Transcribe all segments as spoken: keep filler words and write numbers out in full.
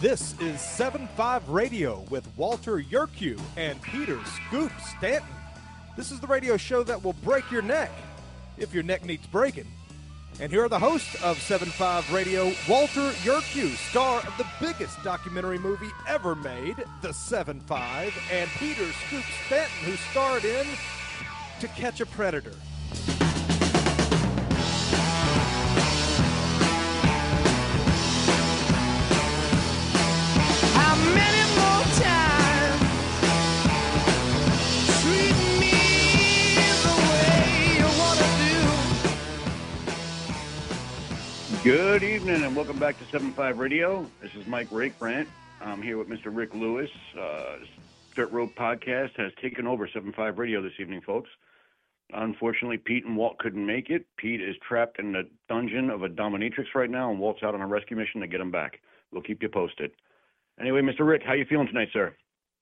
This is seven five Radio with Walter Yerkew and Peter Scoop Stanton. This is the radio show that will break your neck, if your neck needs breaking. And here are the hosts of seven five Radio, Walter Yerkew, star of the biggest documentary movie ever made, The seven five, and Peter Scoop Stanton, who starred in To Catch a Predator. Good evening and welcome back to seven five Radio. This is Mike Rakebrandt. I'm here with Mister Rick Lewis. Uh, Dirt Road Podcast has taken over seven five Radio this evening, folks. Unfortunately, Pete and Walt couldn't make it. Pete is trapped in the dungeon of a dominatrix right now, and Walt's out on a rescue mission to get him back. We'll keep you posted. Anyway, Mister Rick, how you feeling tonight, sir?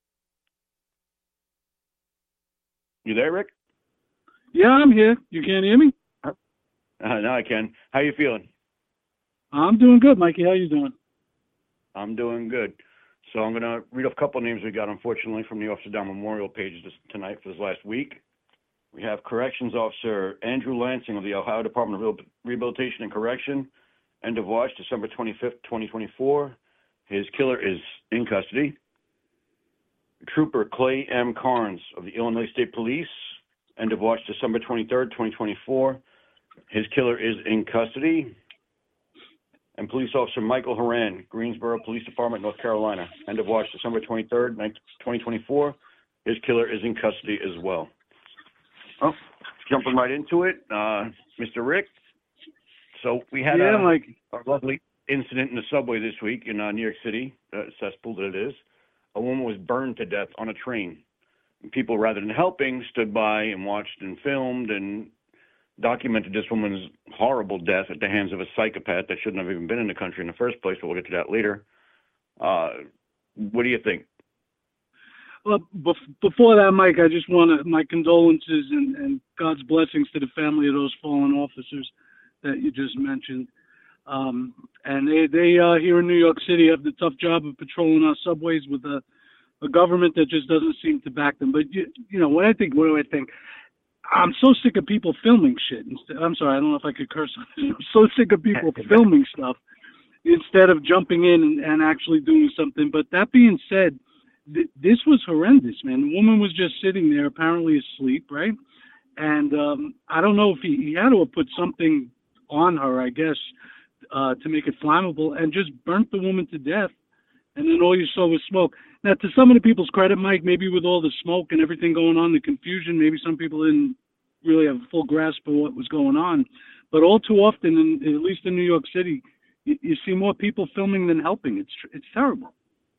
You there, Rick? Yeah, I'm here. You can't hear me? Uh, now I can. How you feeling? I'm doing good, Mikey. How you doing? I'm doing good. So I'm going to read off a couple of names we got, unfortunately, from the Officer Down Memorial pages this, tonight for this last week. We have Corrections Officer Andrew Lansing of the Ohio Department of Rehabilitation and Correction. End of watch, December twenty-fifth, twenty twenty-four. His killer is in custody. Trooper Clay M. Carnes of the Illinois State Police. End of watch, December twenty-third, twenty twenty-four. His killer is in custody. And Police Officer Michael Horan, Greensboro Police Department, North Carolina. End of watch, December twenty-third, twenty twenty-four. His killer is in custody as well. Oh, jumping right into it, uh, Mister Rick. So we had yeah, a, like... a lovely incident in the subway this week in uh, New York City, uh, cesspool that it is. A woman was burned to death on a train. And people, rather than helping, stood by and watched and filmed and documented this woman's horrible death at the hands of a psychopath that shouldn't have even been in the country in the first place, but we'll get to that later. Uh, what do you think? Well, bef- before that, Mike, I just want to, my condolences and, and God's blessings to the family of those fallen officers that you just mentioned. Um, and they, they uh, here in New York City have the tough job of patrolling our subways with a, a government that just doesn't seem to back them. But, you, you know, what I think, what do I think? I'm so sick of people filming shit. I'm sorry, I don't know if I could curse on this. I'm so sick of people filming stuff instead of jumping in and, and actually doing something. But that being said, th- this was horrendous, man. The woman was just sitting there, apparently asleep, right? And um, I don't know if he, he had to have put something on her, I guess, uh, to make it flammable, and just burnt the woman to death. And then all you saw was smoke. Now, to some of the people's credit, Mike, maybe with all the smoke and everything going on, the confusion, maybe some people didn't really have a full grasp of what was going on. But all too often, in, at least in New York City, you, you see more people filming than helping. It's it's terrible.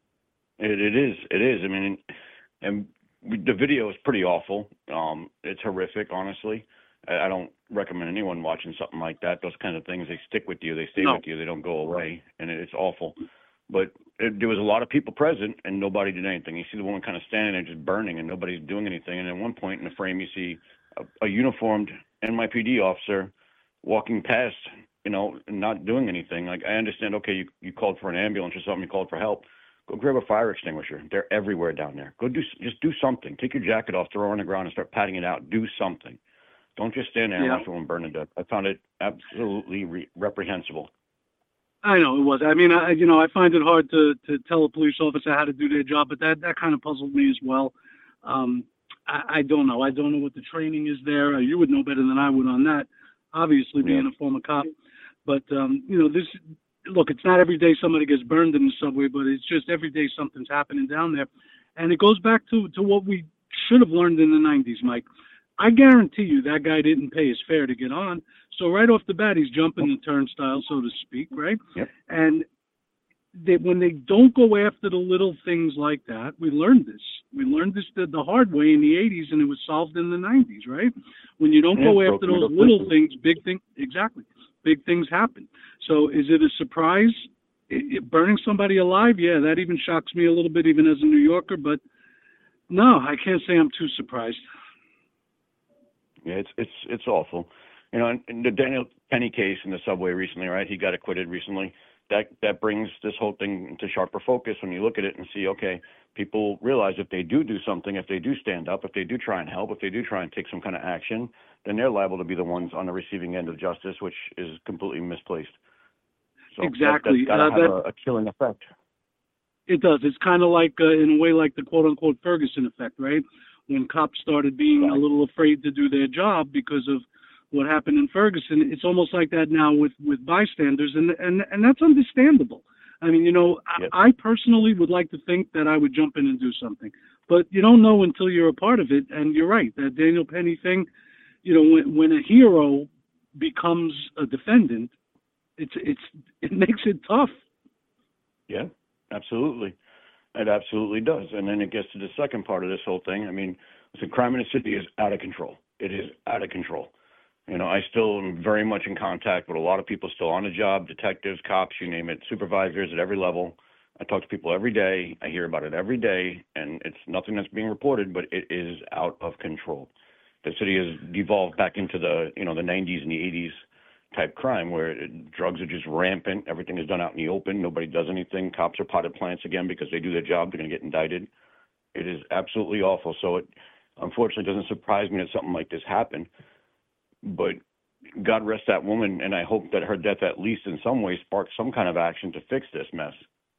It, it is. It is. I mean, and the video is pretty awful. Um, it's horrific, honestly. I, I don't recommend anyone watching something like that. Those kind of things, they stick with you. They stay No. with you. They don't go away. And it, it's awful. But it, there was a lot of people present, and nobody did anything. You see the woman kind of standing there just burning, and nobody's doing anything. And at one point in the frame, you see a, a uniformed N Y P D officer walking past, you know, and not doing anything. Like, I understand, okay, you, you called for an ambulance or something, you called for help. Go grab a fire extinguisher. They're everywhere down there. Go do, just do something. Take your jacket off, throw it on the ground, and start patting it out. Do something. Don't just stand there and Yeah. watch a woman burn to death. I found it absolutely re- reprehensible. I know it was. I mean, I, you know, I find it hard to, to tell a police officer how to do their job, but that, that kind of puzzled me as well. Um, I, I don't know. I don't know what the training is there. Uh, you would know better than I would on that, obviously, being Yeah. a former cop. But, um, you know, this, look, it's not every day somebody gets burned in the subway, but it's just every day something's happening down there. And it goes back to, to what we should have learned in the nineties, Mike. I guarantee you that guy didn't pay his fare to get on. So right off the bat, he's jumping the turnstile, so to speak, right? Yep. And they, when they don't go after the little things like that, we learned this. We learned this the, the hard way in the eighties, and it was solved in the nineties, right? When you don't Yeah, go after broken those middle little system. things, big things, exactly, big things happen. So is it a surprise? It, it, burning somebody alive? Yeah, that even shocks me a little bit, even as a New Yorker, but no, I can't say I'm too surprised. Yeah, it's it's it's awful. You know, in, in the Daniel Penny case in the subway recently, right? He got acquitted recently. that that brings this whole thing into sharper focus when you look at it and see, okay, people realize if they do do something, if they do stand up, if they do try and help, if they do try and take some kind of action, then they're liable to be the ones on the receiving end of justice, which is completely misplaced. So exactly. That, that's got to uh, have that, a, a killing effect. It does. It's kind of like, uh, in a way, like the quote-unquote Ferguson effect, right? When cops started being Right. a little afraid to do their job because of what happened in Ferguson, it's almost like that now with, with bystanders, and, and and that's understandable. I mean, you know, Yep. I, I personally would like to think that I would jump in and do something, but you don't know until you're a part of it. And you're right, that Daniel Penny thing, you know, when, when a hero becomes a defendant, it's it's it makes it tough. Yeah, absolutely. It absolutely does. And then it gets to the second part of this whole thing. I mean, the crime in the city is out of control. It is out of control. You know, I still am very much in contact with a lot of people still on the job, detectives, cops, you name it, supervisors at every level. I talk to people every day. I hear about it every day, and it's nothing that's being reported, but it is out of control. The city has devolved back into the, you know, the nineties and the eighties type crime where it, drugs are just rampant. Everything is done out in the open. Nobody does anything. Cops are potted plants again because they do their job. They're going to get indicted. It is absolutely awful. So it unfortunately doesn't surprise me that something like this happened. But God rest that woman, and I hope that her death at least in some way sparks some kind of action to fix this mess.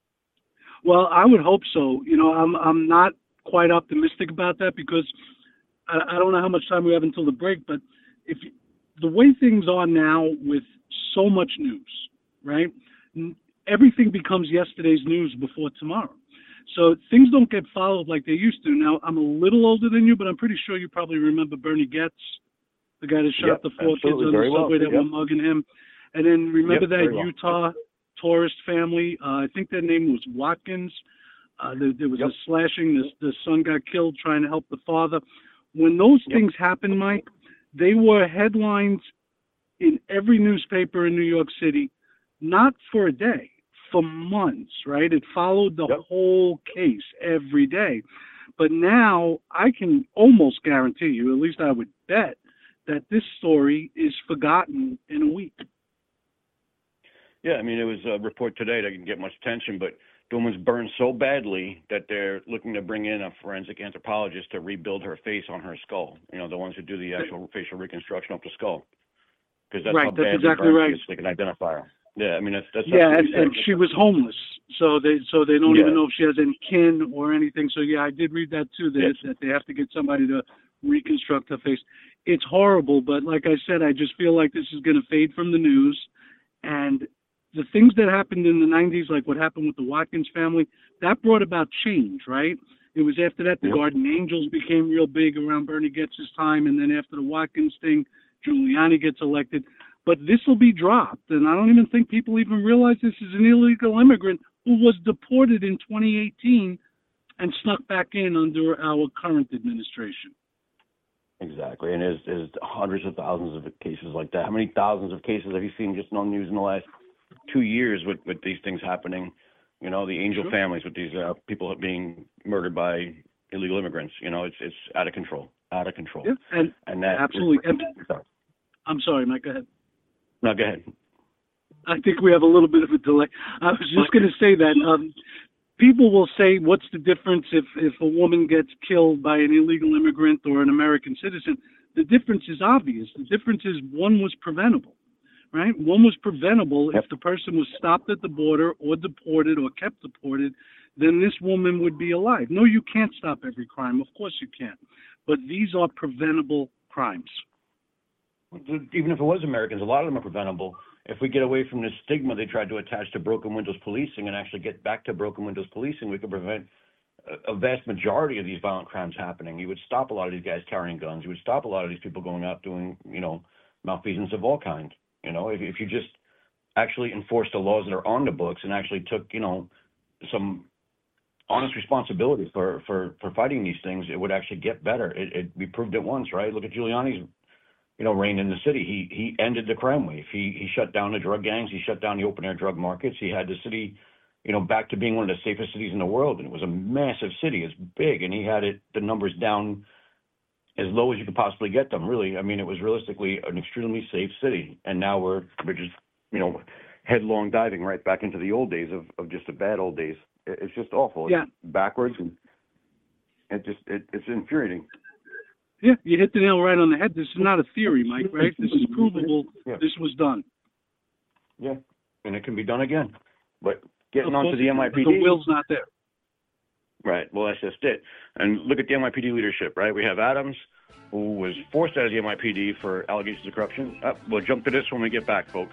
Well, I would hope so. You know, I'm I'm not quite optimistic about that because I, I don't know how much time we have until the break, but if the way things are now with so much news, right? Everything becomes yesterday's news before tomorrow. So things don't get followed like they used to. Now, I'm a little older than you, but I'm pretty sure you probably remember Bernie Getz, the guy that shot Yep, the four kids on very the subway well. that Yep. were mugging him. And then remember Yep, that very well. Utah tourist family? Uh, I think their name was Watkins. Uh, there, there was Yep. a slashing. The, the son got killed trying to help the father. When those Yep. things happen, Mike, they were headlines in every newspaper in New York City, not for a day, for months, right? It followed the Yep. whole case every day. But now I can almost guarantee you, at least I would bet, that this story is forgotten in a week. Yeah, I mean, it was a report today that didn't get much attention, but the woman's burned so badly that they're looking to bring in a forensic anthropologist to rebuild her face on her skull. You know, the ones who do the actual facial reconstruction of the skull. Because that's Right, how that's badly exactly burned right. she is, so they can identify her. Yeah, I mean, that's that's Yeah, that's and, and she was homeless, so they so they don't Yeah. even know if she has any kin or anything. So yeah, I did read that too. That Yes. that they have to get somebody to reconstruct her face. It's horrible, but like I said, I just feel like this is going to fade from the news, and the things that happened in the nineties, like what happened with the Watkins family, that brought about change, right? It was after that the Yep. Garden Angels became real big around Bernie Getz's time, and then after the Watkins thing, Giuliani gets elected. But this will be dropped, and I don't even think people even realize this is an illegal immigrant who was deported in twenty eighteen and snuck back in under our current administration. Exactly, and there's, there's hundreds of thousands of cases like that. How many thousands of cases have you seen just on the news in the last two years with, with these things happening? You know, the Angel Sure. families with these uh, people being murdered by illegal immigrants. You know, it's it's out of control, out of control. Yeah, and And that absolutely. Is, And, I'm sorry, Mike, go ahead. no, go ahead. I think we have a little bit of a delay. I was just going to say that um, people will say, what's the difference if, if a woman gets killed by an illegal immigrant or an American citizen? The difference is obvious. The difference is one was preventable, right? One was preventable. Yep. If the person was stopped at the border or deported or kept deported, then this woman would be alive. No, you can't stop every crime. Of course you can't. But these are preventable crimes. Even if it was Americans, a lot of them are preventable. If we get away from the stigma they tried to attach to broken windows policing and actually get back to broken windows policing, we could prevent a, a vast majority of these violent crimes happening. You would stop a lot of these guys carrying guns. You would stop a lot of these people going out doing, you know, malfeasance of all kinds. You know, if, if you just actually enforced the laws that are on the books and actually took, you know, some honest responsibility for, for, for fighting these things, it would actually get better. It, it, we proved it once, right? Look at Giuliani's, you know, reign in the city. He he ended the crime wave. He he shut down the drug gangs. He shut down the open air drug markets. He had the city, you know, back to being one of the safest cities in the world. And it was a massive city. It's big, and he had it the numbers down as low as you could possibly get them. Really, I mean, it was realistically an extremely safe city. And now we're we're just, you know, headlong diving right back into the old days of, of just the bad old days. It, it's just awful. Yeah. It's backwards, and it just it, it's infuriating. Yeah, you hit the nail right on the head. This is not a theory, Mike, right? This is provable. Yeah. This was done. Yeah, and it can be done again. But getting Of on to course the it can, M I P D. but the will's not there. Right. Well, that's just it. And look at the M I P D leadership, right? We have Adams, who was forced out of the M I P D for allegations of corruption. Uh, we'll jump to this when we get back, folks.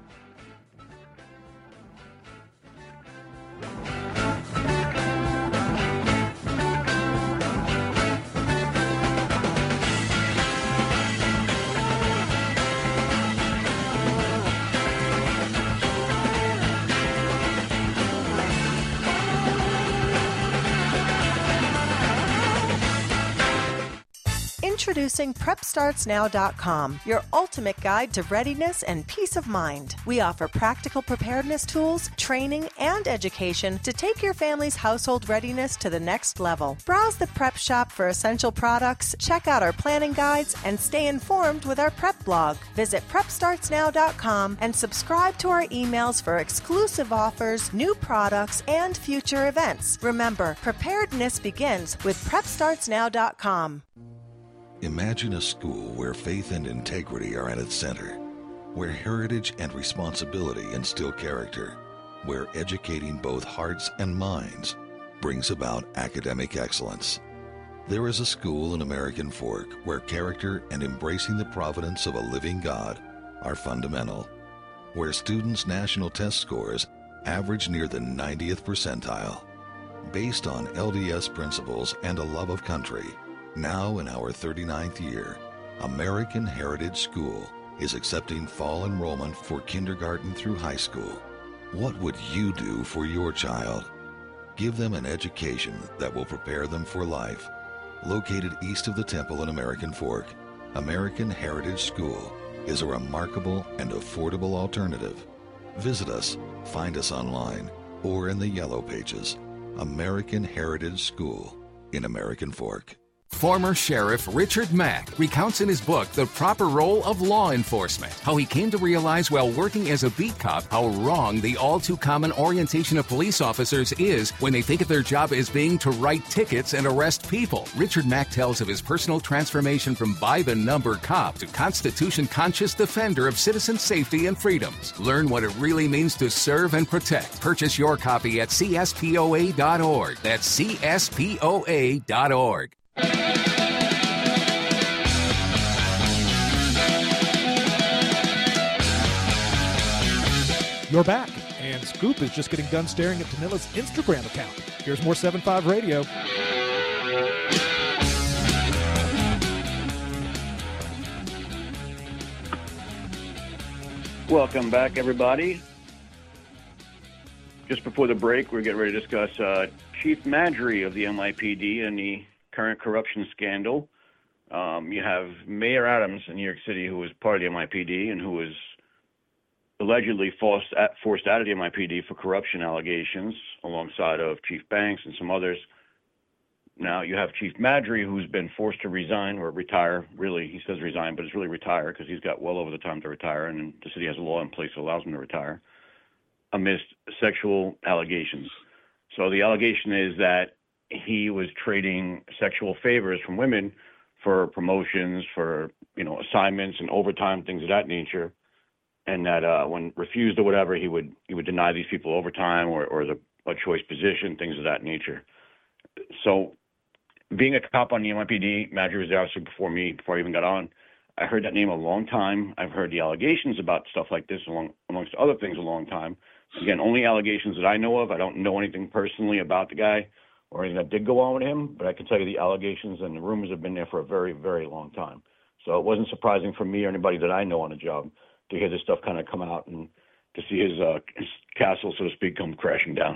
Introducing prep starts now dot com, your ultimate guide to readiness and peace of mind. We offer practical preparedness tools, training, and education to take your family's household readiness to the next level. Browse the prep shop for essential products, check out our planning guides, and stay informed with our prep blog. Visit prep starts now dot com and subscribe to our emails for exclusive offers, new products, and future events. Remember, preparedness begins with prep starts now dot com. Imagine a school where faith and integrity are at its center, where heritage and responsibility instill character, where educating both hearts and minds brings about academic excellence. There is a school in American Fork where character and embracing the providence of a living God are fundamental, where students' national test scores average near the ninetieth percentile. Based on L D S principles and a love of country, now in our thirty-ninth year, American Heritage School is accepting fall enrollment for kindergarten through high school. What would you do for your child? Give them an education that will prepare them for life. Located east of the temple in American Fork, American Heritage School is a remarkable and affordable alternative. Visit us, find us online, or in the Yellow Pages. American Heritage School in American Fork. Former Sheriff Richard Mack recounts in his book The Proper Role of Law Enforcement, how he came to realize while working as a beat cop how wrong the all-too-common orientation of police officers is when they think of their job as being to write tickets and arrest people. Richard Mack tells of his personal transformation from by-the-number cop to Constitution-conscious defender of citizen safety and freedoms. Learn what it really means to serve and protect. Purchase your copy at C S P O A dot org. That's C S P O A dot org. You're back, and Scoop is just getting done staring at Tanilla's Instagram account. Here's more seven five Radio. Welcome back, everybody. Just before the break, we're getting ready to discuss uh, Chief Madry of the N Y P D and the current corruption scandal. Um, you have Mayor Adams in New York City, who was part of the N Y P D and who was allegedly forced, forced out of the N Y P D for corruption allegations, alongside of Chief Banks and some others. Now you have Chief Madry, who's been forced to resign or retire. Really, he says resign, but it's really retire because he's got well over the time to retire, and the city has a law in place that allows him to retire, amidst sexual allegations. So the allegation is that he was trading sexual favors from women for promotions, for, you know, assignments and overtime, things of that nature. And that uh, when refused or whatever, he would he would deny these people overtime or, or the, a choice position, things of that nature. So being a cop on the N Y P D, Madry was there obviously before me, before I even got on. I heard that name a long time. I've heard the allegations about stuff like this, along, amongst other things, a long time. Again, only allegations that I know of. I don't know anything personally about the guy or anything that did go on with him, but I can tell you the allegations and the rumors have been there for a very, very long time. So it wasn't surprising for me or anybody that I know on the job to hear this stuff kind of come out and to see his, uh, his castle, so to speak, come crashing down.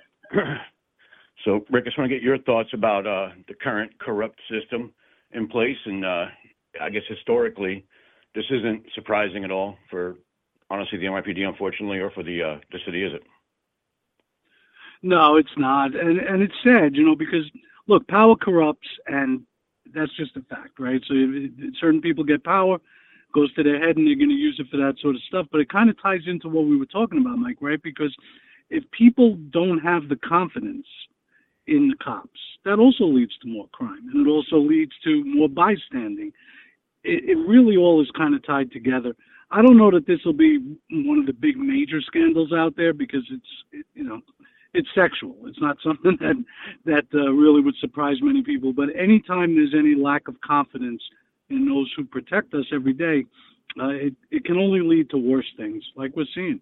So, Rick, I just want to get your thoughts about uh, the current corrupt system in place. And uh, I guess historically, this isn't surprising at all for, honestly, the N Y P D, unfortunately, or for the uh, the city, is it? No, it's not. And and it's sad, you know, because, look, power corrupts, and that's just a fact, right? So if certain people get power, goes to their head and they're going to use it for that sort of stuff. But it kind of ties into what we were talking about, Mike, right? Because if people don't have the confidence in the cops, that also leads to more crime, and it also leads to more bystanding. It, it really all is kind of tied together. I don't know that this will be one of the big major scandals out there because it's, it, you know, it's sexual. It's not something that that uh, really would surprise many people. But anytime there's any lack of confidence in those who protect us every day, uh, it, it can only lead to worse things like we're seeing.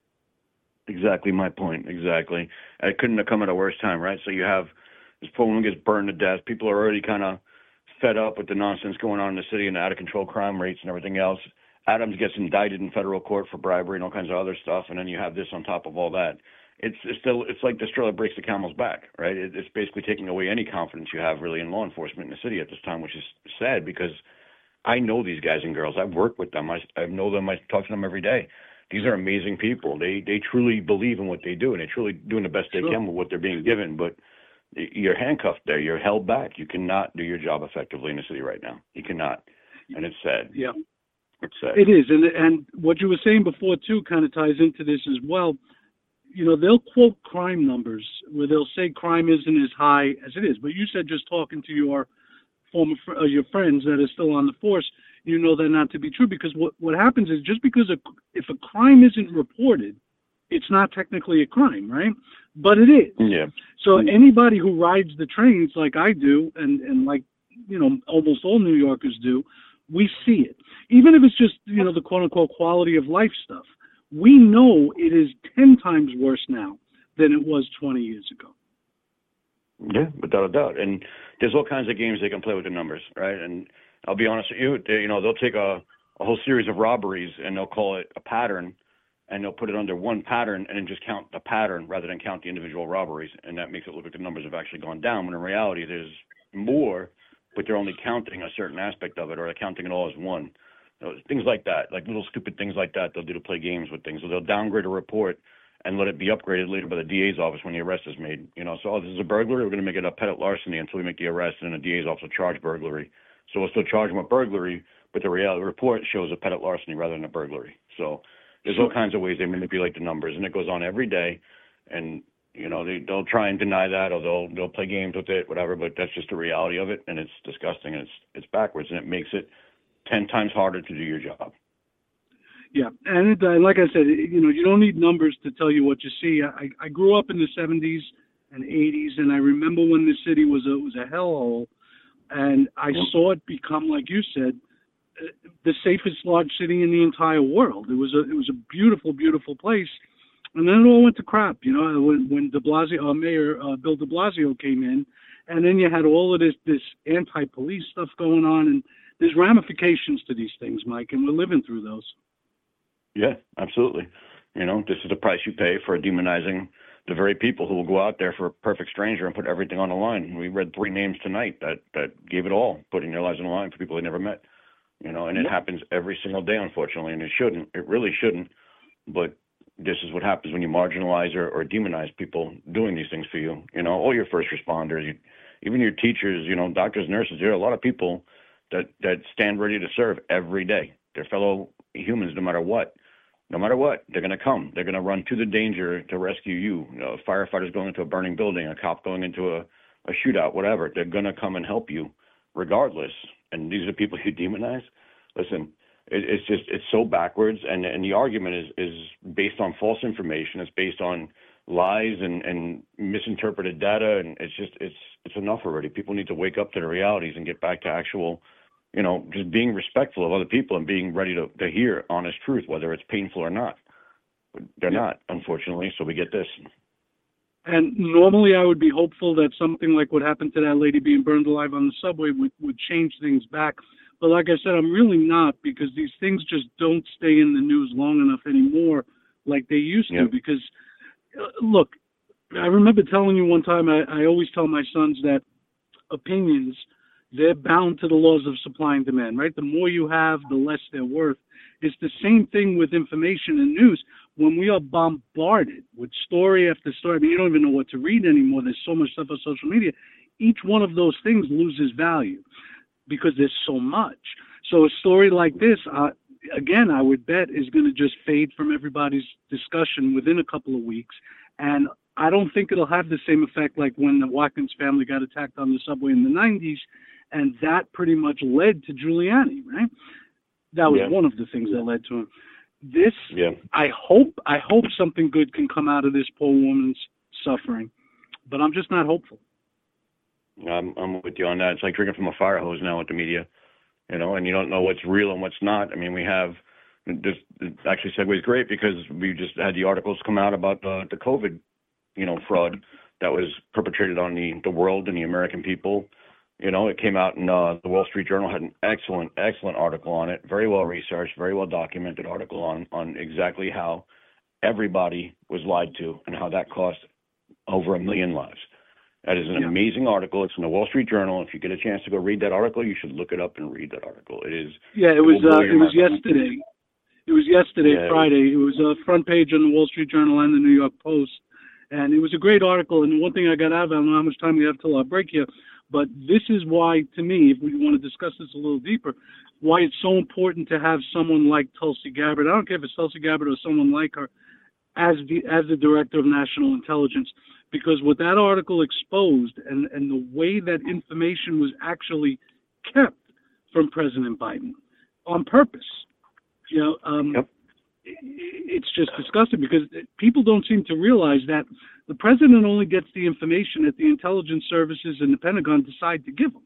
Exactly my point. Exactly. It couldn't have come at a worse time, right? So you have this poor woman gets burned to death. People are already kind of fed up with the nonsense going on in the city and the out-of-control crime rates and everything else. Adams gets indicted in federal court for bribery and all kinds of other stuff, and then you have this on top of all that. It's, it's still it's like the straw that breaks the camel's back, right? It, it's basically taking away any confidence you have really in law enforcement in the city at this time, which is sad because I know these guys and girls. I've worked with them. I, I know them. I talk to them every day. These are amazing people. They they truly believe in what they do, and they're truly doing the best they can with what they're being given. But you're handcuffed there. You're held back. You cannot do your job effectively in the city right now. You cannot, and it's sad. Yeah. It's sad. It is, and and what you were saying before too kind of ties into this as well. You know, they'll quote crime numbers where they'll say crime isn't as high as it is. But you said just talking to your former fr- uh, your friends that are still on the force, you know that not to be true because what what happens is just because a, if a crime isn't reported, it's not technically a crime, right? But it is. Yeah. So anybody who rides the trains like I do, and and like you know almost all New Yorkers do, we see it. Even if it's just, you know, the quote-unquote quality of life stuff, we know it is ten times worse now than it was twenty years ago. Yeah, without a doubt. And there's all kinds of games they can play with the numbers, right? And I'll be honest with you, they, you know, they'll take a, a whole series of robberies and they'll call it a pattern, and they'll put it under one pattern and then just count the pattern rather than count the individual robberies. And that makes it look like the numbers have actually gone down, when in reality there's more, but they're only counting a certain aspect of it, or they're counting it all as one. You know, things like that, like little stupid things like that, they'll do to play games with things. So they'll downgrade a report and let it be upgraded later by the D A's office when the arrest is made. You know, so oh, this is a burglary, we're going to make it a petit larceny until we make the arrest, and then the D A's office will charge burglary. So we'll still charge them with burglary, but the reality the report shows a petit larceny rather than a burglary. So there's all kinds of ways they manipulate the numbers, and it goes on every day. And you know, they, they'll try and deny that, or they'll they'll play games with it, whatever. But that's just the reality of it, and it's disgusting, and it's it's backwards, and it makes it ten times harder to do your job. Yeah, and uh, like I said, you know, you don't need numbers to tell you what you see. I, I grew up in the seventies and eighties, and I remember when the city was a was a hellhole, and I yep. saw it become, like you said, the safest large city in the entire world. It was a it was a beautiful, beautiful place, and then it all went to crap. You know, when when De Blasio, uh, Mayor uh, Bill De Blasio came in, and then you had all of this this anti-police stuff going on, and there's ramifications to these things, Mike, and we're living through those. Yeah, absolutely. You know, this is the price you pay for demonizing the very people who will go out there for a perfect stranger and put everything on the line. We read three names tonight that, that gave it all, putting their lives on the line for people they never met. You know, and it happens every single day, unfortunately, and it shouldn't. It really shouldn't. But this is what happens when you marginalize or, or demonize people doing these things for you. You know, all your first responders, you, even your teachers, you know, doctors, nurses. There are a lot of people that, that stand ready to serve every day. They're fellow humans no matter what. No matter what, they're going to come. They're going to run to the danger to rescue you. You know, firefighters going into a burning building, a cop going into a, a shootout, whatever. They're going to come and help you regardless. And these are people you demonize. Listen, it, it's just, it's so backwards. And, and the argument is, is based on false information. It's based on lies and, and misinterpreted data. And it's just, it's, it's enough already. People need to wake up to the realities and get back to actual, you know, just being respectful of other people and being ready to, to hear honest truth, whether it's painful or not. But they're yeah. not, unfortunately, so we get this. And normally I would be hopeful that something like what happened to that lady being burned alive on the subway would, would change things back. But like I said, I'm really not, because these things just don't stay in the news long enough anymore like they used to. Yep. Because, uh, look, I remember telling you one time, I, I always tell my sons that opinions, they're bound to the laws of supply and demand, right? The more you have, the less they're worth. It's the same thing with information and news. When we are bombarded with story after story, I mean, you don't even know what to read anymore. There's so much stuff on social media. Each one of those things loses value because there's so much. So a story like this, uh, again, I would bet is going to just fade from everybody's discussion within a couple of weeks. And I don't think it'll have the same effect like when the Watkins family got attacked on the subway in the nineties, and that pretty much led to Giuliani, right? That was yeah. one of the things that led to him. This, yeah. I hope, I hope something good can come out of this poor woman's suffering, but I'm just not hopeful. I'm, I'm with you on that. It's like drinking from a fire hose now with the media, you know, and you don't know what's real and what's not. I mean, we have this actually segues great because we just had the articles come out about the, the COVID, you know, fraud that was perpetrated on the, the world and the American people. You know, it came out in uh, the Wall Street Journal, had an excellent, excellent article on it, very well researched, very well documented article on, on exactly how everybody was lied to and how that cost over a million lives. That is an yeah. amazing article. It's in the Wall Street Journal. If you get a chance to go read that article, you should look it up and read that article. It is. Yeah, it, it was. Uh, it was yesterday. It was yesterday, yeah, Friday. It was a uh, front page on the Wall Street Journal and the New York Post, and it was a great article. And one thing I got out of it, I don't know how much time we have till our break here, but this is why, to me, if we want to discuss this a little deeper, why it's so important to have someone like Tulsi Gabbard. I don't care if it's Tulsi Gabbard or someone like her, as the as the director of national intelligence. Because what that article exposed and, and the way that information was actually kept from President Biden on purpose, you know, um, yep. it's just disgusting because people don't seem to realize that the president only gets the information that the intelligence services and the Pentagon decide to give him.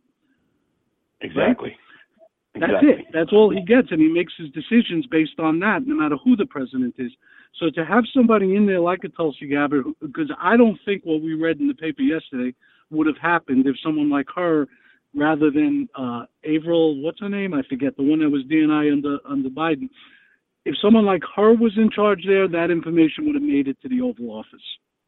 Exactly. Right? That's exactly. it. That's all he gets, and he makes his decisions based on that, no matter who the president is. So to have somebody in there like a Tulsi Gabbard, because I don't think what we read in the paper yesterday would have happened if someone like her, rather than uh, Avril, what's her name? I forget, the one that was D N I under under Biden. If someone like her was in charge there, that information would have made it to the Oval Office.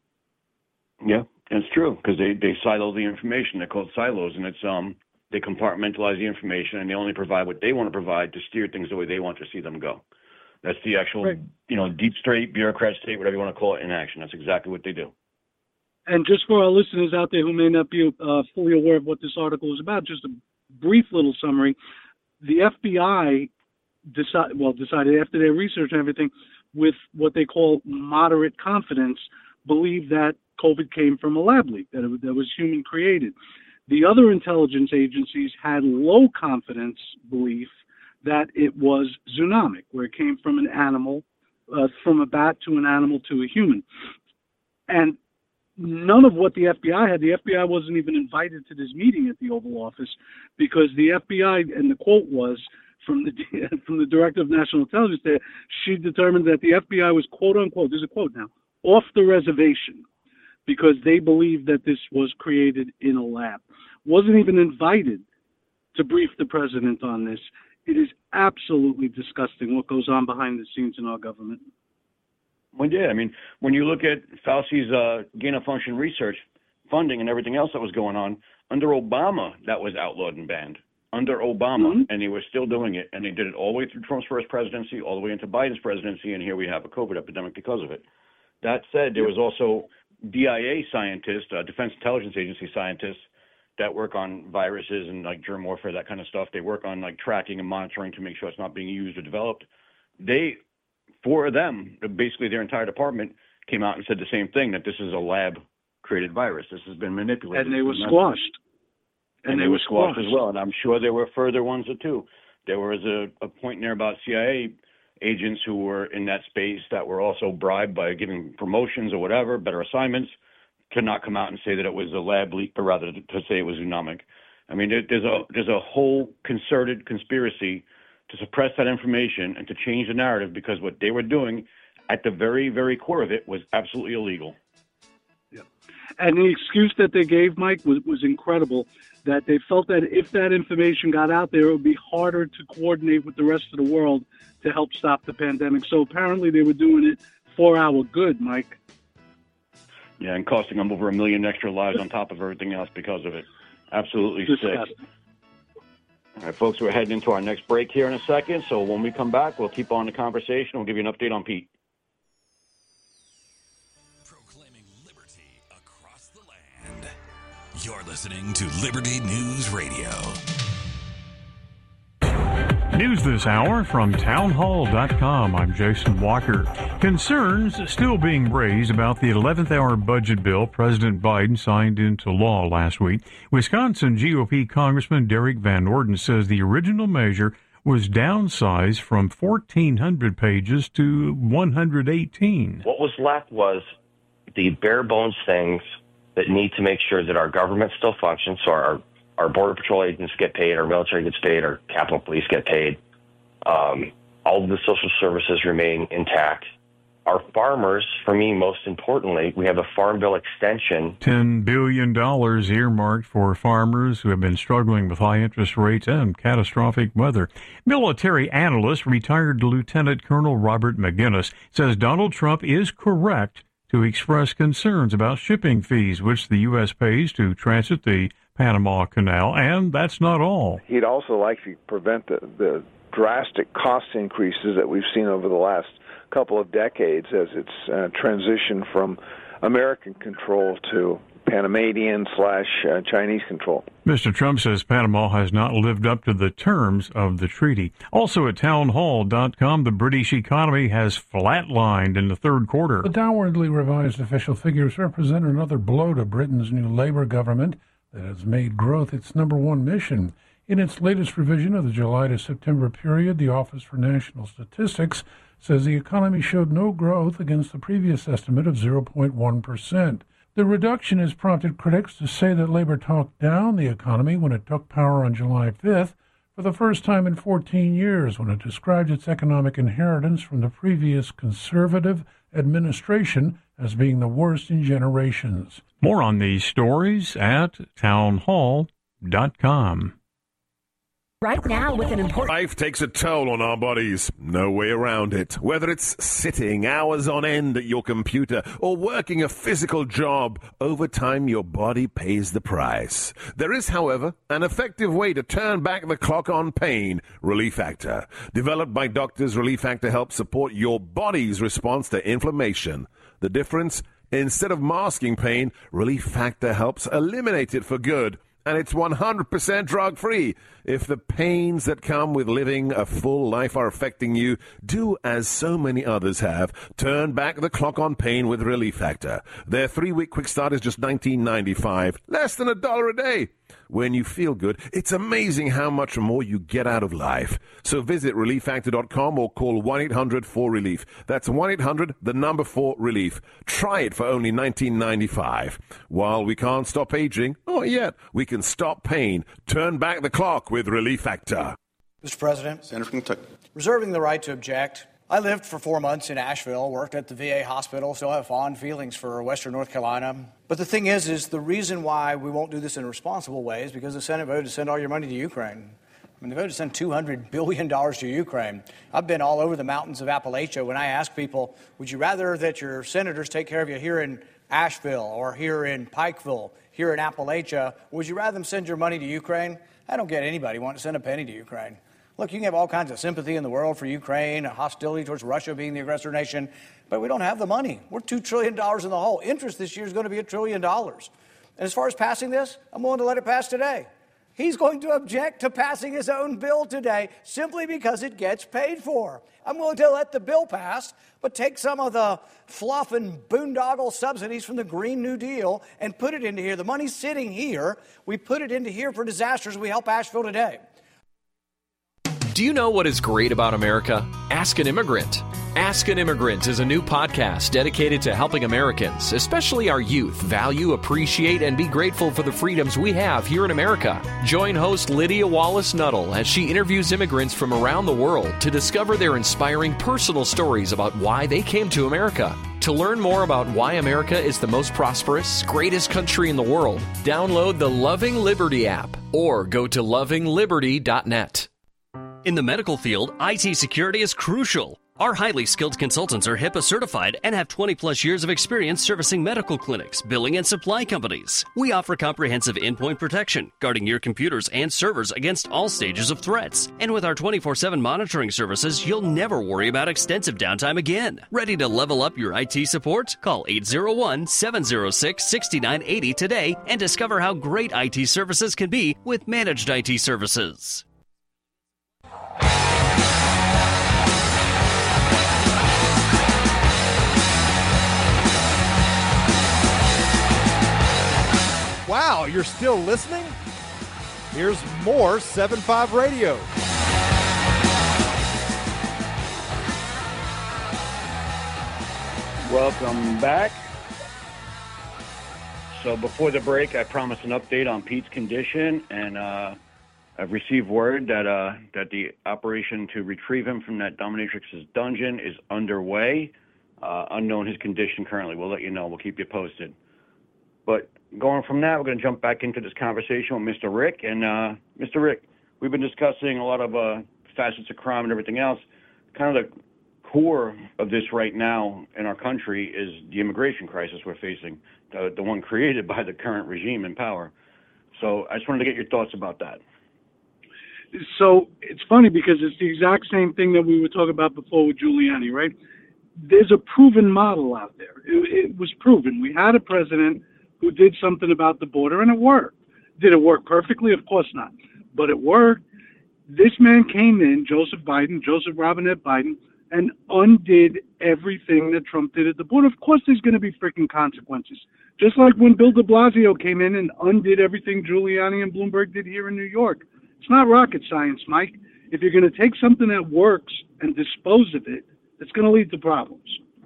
Yeah, it's true, because they, they silo the information. They're called silos, and it's um they compartmentalize the information, and they only provide what they want to provide to steer things the way they want to see them go. That's the actual, right. you know, deep state, bureaucrat state, whatever you want to call it, in action. That's exactly what they do. And just for our listeners out there who may not be uh, fully aware of what this article is about, just a brief little summary. The F B I decide, well, decided after their research and everything, with what they call moderate confidence, believe that COVID came from a lab leak, that it that was human created. The other intelligence agencies had low confidence belief that it was zoonotic, where it came from an animal, uh, from a bat to an animal to a human. And none of what the F B I had, the F B I wasn't even invited to this meeting at the Oval Office, because the F B I, and the quote was from the from the Director of National Intelligence there, she determined that the F B I was, quote unquote, there's a quote now, off the reservation, because they believed that this was created in a lab. Wasn't even invited to brief the president on this. It is absolutely disgusting what goes on behind the scenes in our government. Well, yeah, I mean, when you look at Fauci's uh, gain-of-function research funding and everything else that was going on, under Obama, that was outlawed and banned. Under Obama, mm-hmm. and they were still doing it, and they did it all the way through Trump's first presidency, all the way into Biden's presidency, and here we have a COVID epidemic because of it. That said, there was also D I A scientists, uh, Defense Intelligence Agency scientists, that work on viruses and like germ warfare, that kind of stuff. They work on like tracking and monitoring to make sure it's not being used or developed. They, for them, basically their entire department came out and said the same thing, that this is a lab-created virus. This has been manipulated. And they were squashed. And, and they, they were squashed, squashed as well. And I'm sure there were further ones too. There was a, a point in there about C I A agents who were in that space that were also bribed by giving promotions or whatever, better assignments, to not come out and say that it was a lab leak, but rather to, to say it was zoonotic. I mean, there, there's a there's a whole concerted conspiracy to suppress that information and to change the narrative, because what they were doing at the very, very core of it was absolutely illegal. Yeah. And the excuse that they gave, Mike, was, was incredible, that they felt that if that information got out there, it would be harder to coordinate with the rest of the world to help stop the pandemic. So apparently they were doing it for our good, Mike. Yeah, and costing them over a million extra lives on top of everything else because of it. Absolutely sick. All right, folks, we're heading into our next break here in a second. So when we come back, we'll keep on the conversation. We'll give you an update on Pete. Proclaiming liberty across the land. You're listening to Liberty News Radio. News this hour from town hall dot com. I'm Jason Walker. Concerns still being raised about the eleventh hour budget bill President Biden signed into law last week. Wisconsin G O P Congressman Derek Van Orden says the original measure was downsized from fourteen hundred pages to one hundred eighteen. What was left was the bare bones things that need to make sure that our government still functions, so our Our Border Patrol agents get paid, our military gets paid, our Capitol Police get paid. Um, all of the social services remain intact. Our farmers, for me, most importantly, we have a Farm Bill extension. ten billion dollars earmarked for farmers who have been struggling with high interest rates and catastrophic weather. Military analyst, retired Lieutenant Colonel Robert McGinnis, says Donald Trump is correct to express concerns about shipping fees, which the U S pays to transit the Panama Canal, and that's not all. He'd also like to prevent the, the drastic cost increases that we've seen over the last couple of decades as it's uh, transitioned from American control to Panamanian slash uh, Chinese control. Mister Trump says Panama has not lived up to the terms of the treaty. Also at town hall dot com, the British economy has flatlined in the third quarter. The downwardly revised official figures represent another blow to Britain's new Labour government that has made growth its number one mission. In its latest revision of the July to September period, the Office for National Statistics says the economy showed no growth against the previous estimate of zero point one percent. The reduction has prompted critics to say that Labour talked down the economy when it took power on July fifth for the first time in fourteen years, when it described its economic inheritance from the previous Conservative administration as being the worst in generations. More on these stories at town hall dot com. Right now with an important... Life takes a toll on our bodies. No way around it. Whether it's sitting hours on end at your computer or working a physical job, over time your body pays the price. There is, however, an effective way to turn back the clock on pain, Relief Factor. Developed by doctors, Relief Factor helps support your body's response to inflammation. The difference? Instead of masking pain, Relief Factor helps eliminate it for good. And it's one hundred percent drug-free. If the pains that come with living a full life are affecting you, do as so many others have. Turn back the clock on pain with Relief Factor. Their three-week quick start is just nineteen ninety-five, less than a dollar a day. When you feel good, it's amazing how much more you get out of life. So visit relief factor dot com or call one eight hundred four relief. That's one eight hundred, the number four relief. Try it for only nineteen ninety-five. While we can't stop aging, not yet, we can stop pain. Turn back the clock with Relief Factor. Mister President, Senator from Kentucky. Reserving the right to object. I lived for four months in Asheville, worked at the V A hospital, so I have fond feelings for Western North Carolina. But the thing is, is the reason why we won't do this in a responsible way is because the Senate voted to send all your money to Ukraine. I mean, they voted to send two hundred billion dollars to Ukraine. I've been all over the mountains of Appalachia when I ask people, would you rather that your senators take care of you here in Asheville or here in Pikeville, here in Appalachia? Would you rather them send your money to Ukraine? I don't get anybody wanting to send a penny to Ukraine. Look, you can have all kinds of sympathy in the world for Ukraine, hostility towards Russia being the aggressor nation, but we don't have the money. We're two trillion dollars in the hole. Interest this year is going to be a trillion dollars. And as far as passing this, I'm willing to let it pass today. He's going to object to passing his own bill today simply because it gets paid for. I'm willing to let the bill pass, but take some of the fluff and boondoggle subsidies from the Green New Deal and put it into here. The money's sitting here. We put it into here for disasters. We help Asheville today. Do you know what is great about America? Ask an Immigrant. Ask an Immigrant is a new podcast dedicated to helping Americans, especially our youth, value, appreciate, and be grateful for the freedoms we have here in America. Join host Lydia Wallace-Nuttall as she interviews immigrants from around the world to discover their inspiring personal stories about why they came to America. To learn more about why America is the most prosperous, greatest country in the world, download the Loving Liberty app or go to loving liberty dot net. In the medical field, I T security is crucial. Our highly skilled consultants are HIPAA certified and have twenty plus years of experience servicing medical clinics, billing, and supply companies. We offer comprehensive endpoint protection, guarding your computers and servers against all stages of threats. And with our twenty-four seven monitoring services, you'll never worry about extensive downtime again. Ready to level up your I T support? Call eight zero one, seven zero six, six nine eight zero today and discover how great I T services can be with managed I T services. you're still listening, here's more seven five Radio. Welcome back. So before the break, I promised an update on Pete's condition, and uh, I've received word that uh, that the operation to retrieve him from that dominatrix's dungeon is underway. Uh, unknown his condition currently. We'll let you know. We'll keep you posted. But going from that, we're going to jump back into this conversation with Mister Rick. And uh, Mister Rick, we've been discussing a lot of uh, facets of crime and everything else. Kind of the core of this right now in our country is the immigration crisis we're facing, the, the one created by the current regime in power. So I just wanted to get your thoughts about that. So it's funny because it's the exact same thing that we were talking about before with Giuliani, right? There's a proven model out there. It, it was proven. We had a president who did something about the border, and it worked. Did it work perfectly? Of course not. But it worked. This man came in, Joseph Biden, Joseph Robinette Biden, and undid everything that Trump did at the border. Of course there's going to be freaking consequences. Just like when Bill de Blasio came in and undid everything Giuliani and Bloomberg did here in New York. It's not rocket science, Mike. If you're going to take something that works and dispose of it, it's going to lead to problems.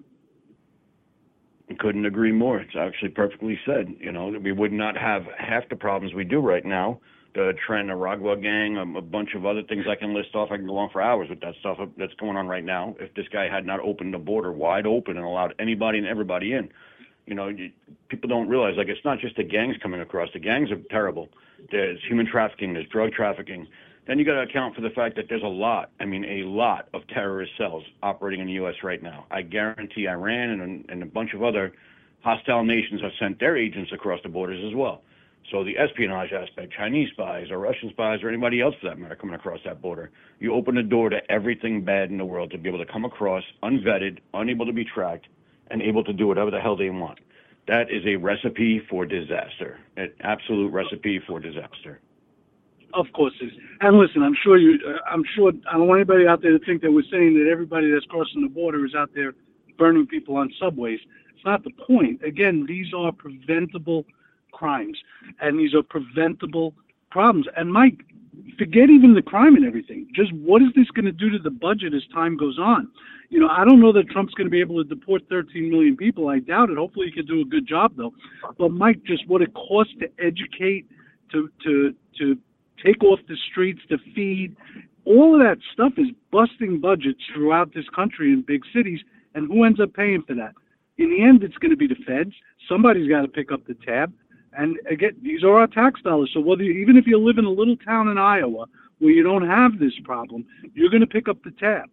I couldn't agree more. It's actually perfectly said. You know, we would not have half the problems we do right now. The Tren Aragua gang, a, a bunch of other things I can list off. I can go on for hours with that stuff that's going on right now. If this guy had not opened the border wide open and allowed anybody and everybody in, you know, you, people don't realize, like, it's not just the gangs coming across. The gangs are terrible. There's human trafficking. There's drug trafficking. Then you got to account for the fact that there's a lot, I mean, a lot of terrorist cells operating in the U S right now. I guarantee Iran and, and a bunch of other hostile nations have sent their agents across the borders as well. So the espionage aspect, Chinese spies or Russian spies or anybody else for that matter coming across that border, you open the door to everything bad in the world to be able to come across unvetted, unable to be tracked, and able to do whatever the hell they want. That is a recipe for disaster, an absolute recipe for disaster. Of course it is. And listen, I'm sure you, uh, I'm sure, I don't want anybody out there to think that we're saying that everybody that's crossing the border is out there burning people on subways. It's not the point. Again, these are preventable crimes, and these are preventable problems. And Mike, forget even the crime and everything. Just what is this going to do to the budget as time goes on? You know, I don't know that Trump's going to be able to deport thirteen million people. I doubt it. Hopefully he can do a good job, though. But Mike, just what it costs to educate, to to to take off the streets, to feed, all of that stuff is busting budgets throughout this country in big cities. And who ends up paying for that? In the end, it's going to be the feds. Somebody's got to pick up the tab. And again, these are our tax dollars. So whether you, even if you live in a little town in Iowa where you don't have this problem, you're going to pick up the tab.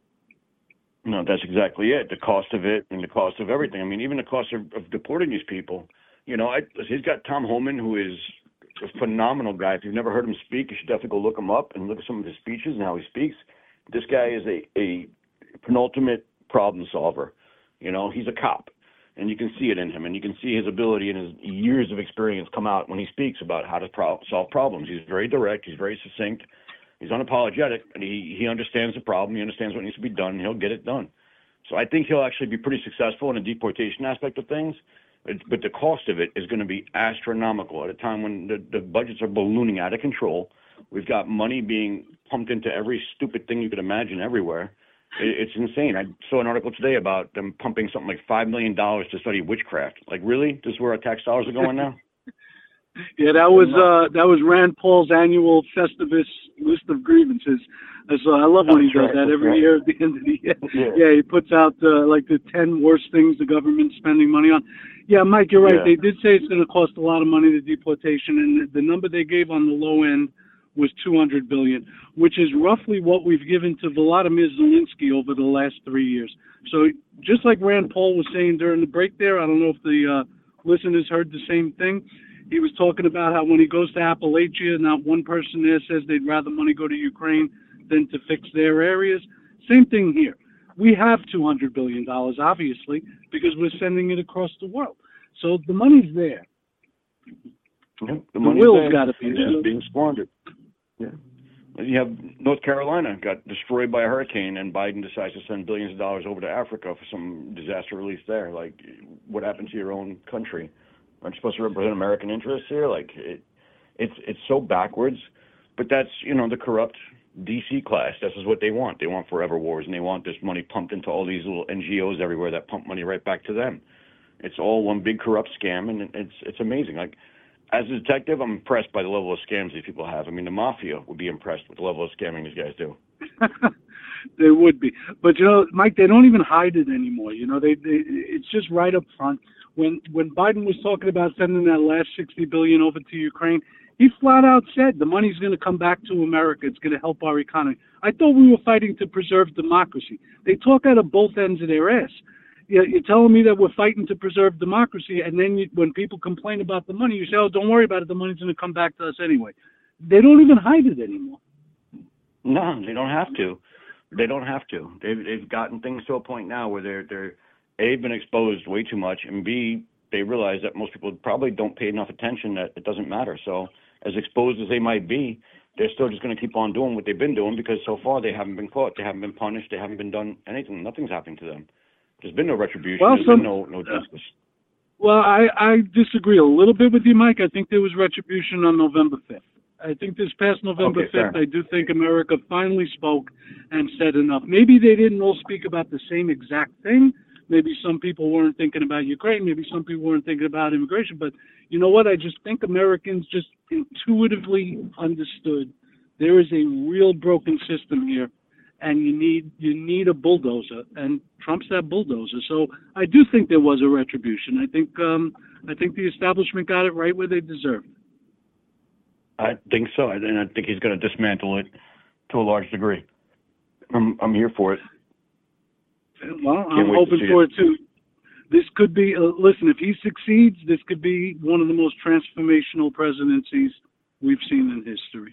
No, that's exactly it. The cost of it and the cost of everything. I mean, even the cost of, of deporting these people. You know, I, he's got Tom Homan, who is a phenomenal guy. If you've never heard him speak, you should definitely go look him up and look at some of his speeches and how he speaks. This guy is a, a penultimate problem solver. You know, he's a cop. And you can see it in him, and you can see his ability and his years of experience come out when he speaks about how to pro- solve problems. He's very direct. He's very succinct. He's unapologetic, and he, he understands the problem. He understands what needs to be done, and he'll get it done. So I think he'll actually be pretty successful in the deportation aspect of things, but, but the cost of it is going to be astronomical at a time when the, the budgets are ballooning out of control. We've got money being pumped into every stupid thing you could imagine everywhere. It's insane. I saw an article today about them pumping something like five million dollars to study witchcraft. Like, really? This is where our tax dollars are going now? Yeah, that was uh, that was Rand Paul's annual Festivus list of grievances. So I love when he does that every year at the end of the year. Yeah, yeah he puts out uh, like the ten worst things the government's spending money on. Yeah, Mike, you're right. Yeah. They did say it's going to cost a lot of money, the deportation, and the number they gave on the low end was two hundred billion dollars, which is roughly what we've given to Volodymyr Zelensky over the last three years. So just like Rand Paul was saying during the break there, I don't know if the uh, listeners heard the same thing. He was talking about how when he goes to Appalachia, not one person there says they'd rather money go to Ukraine than to fix their areas. Same thing here. We have two hundred billion dollars, obviously, because we're sending it across the world. So the money's there. Yeah, the, the will's got to be there. It's being squandered. Yeah. You have North Carolina got destroyed by a hurricane, and Biden decides to send billions of dollars over to Africa for some disaster relief there. Like, what happened to your own country? Aren't you supposed to represent American interests here? Like, it, it's it's so backwards. But that's, you know, the corrupt D C class. This is what they want. They want forever wars, and they want this money pumped into all these little N G Os everywhere that pump money right back to them. It's all one big corrupt scam, and it's it's amazing. Like, as a detective, I'm impressed by the level of scams these people have. I mean, the mafia would be impressed with the level of scamming these guys do. They would be. But, you know, Mike, they don't even hide it anymore. You know, they, they it's just right up front. When when Biden was talking about sending that last sixty billion dollars over to Ukraine, he flat out said the money's going to come back to America. It's going to help our economy. I thought we were fighting to preserve democracy. They talk out of both ends of their ass. You're telling me that we're fighting to preserve democracy, and then you, when people complain about the money, you say, oh, don't worry about it. The money's going to come back to us anyway. They don't even hide it anymore. No, they don't have to. They don't have to. They've, they've gotten things to a point now where they're, they're A, been exposed way too much, and B, they realize that most people probably don't pay enough attention that it doesn't matter. So as exposed as they might be, they're still just going to keep on doing what they've been doing because so far they haven't been caught. They haven't been punished. They haven't been done anything. Nothing's happening to them. There's been no retribution. Well, There's some, been no, no justice. Well, I, I disagree a little bit with you, Mike. I think there was retribution on November fifth. I think this past November Okay, fair. fifth, I do think America finally spoke and said enough. Maybe they didn't all speak about the same exact thing. Maybe some people weren't thinking about Ukraine. Maybe some people weren't thinking about immigration. But you know what? I just think Americans just intuitively understood there is a real broken system here, and you need you need a bulldozer, and Trump's that bulldozer. So I do think there was a retribution. I think um, I think the establishment got it right where they deserved. I think so, and I think he's going to dismantle it to a large degree. I'm I'm here for it. Well, Can't I'm wait to hoping see for it. it too. This could be, uh, listen, if he succeeds, this could be one of the most transformational presidencies we've seen in history.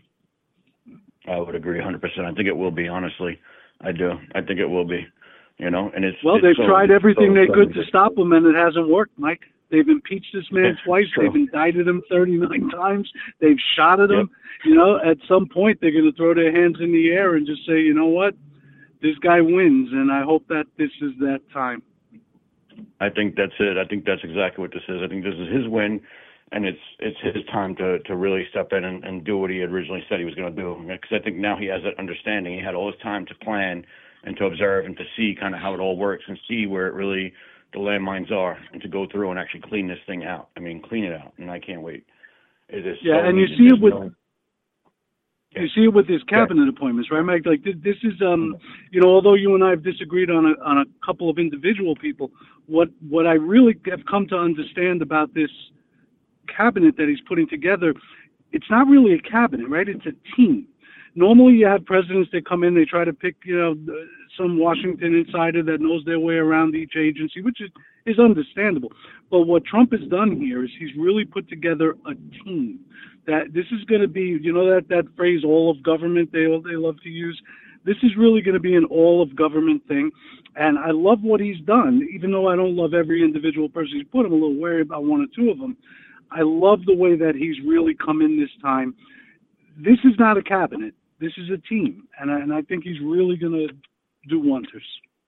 I would agree one hundred percent. I think it will be, honestly. I do. I think it will be. You know, and it's Well, it's they've so- tried everything so they could so- to stop him, and it hasn't worked, Mike. They've impeached this man It's twice. true. They've indicted him thirty-nine times. They've shot at him. Yep. You know, at some point, they're going to throw their hands in the air and just say, you know what, this guy wins, and I hope that this is that time. I think that's it. I think that's exactly what this is. I think this is his win, and it's it's his time to, to really step in and, and do what he had originally said he was going to do. Because I think now he has that understanding. He had all his time to plan and to observe and to see kind of how it all works and see where it really the landmines are, and to go through and actually clean this thing out. I mean, clean it out, and I can't wait. It is Yeah, so and you needed. see it There's with no- you see it with his cabinet appointments, right, Mike? Like this, this is, um, you know, although you and I have disagreed on a on a couple of individual people, what what I really have come to understand about this cabinet that he's putting together, it's not really a cabinet, right? It's a team. Normally, you have presidents that come in, they try to pick, you know, some Washington insider that knows their way around each agency, which is, is understandable. But what Trump has done here is he's really put together a team. That this is going to be, you know, that, that phrase, all of government, they they love to use. This is really going to be an all of government thing. And I love what he's done, even though I don't love every individual person he's put. I'm a little wary about one or two of them. I love the way that he's really come in this time. This is not a cabinet. This is a team. And I, and I think he's really going to do wonders.